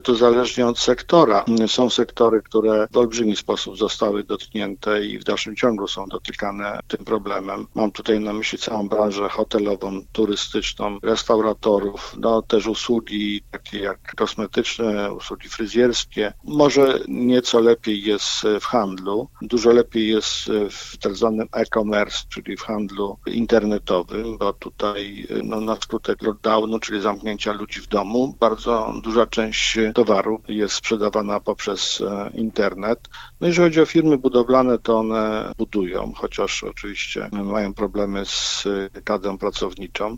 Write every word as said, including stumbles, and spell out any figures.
To zależnie od sektora. Są sektory, które w olbrzymi sposób zostały dotknięte i w dalszym ciągu są dotykane tym problemem. Mam tutaj na myśli całą branżę hotelową, turystyczną, restauratorów, no też usługi takie jak kosmetyczne, usługi fryzjerskie. Może nieco lepiej jest w handlu, dużo lepiej jest w tak zwanym e-commerce, czyli w handlu internetowym, bo tutaj no, na skutek lockdownu, czyli zamknięcia ludzi w domu, bardzo duża część towaru jest sprzedawana poprzez internet. No jeżeli chodzi o firmy budowlane, to one budują, chociaż oczywiście mają problemy z kadrą pracowniczą.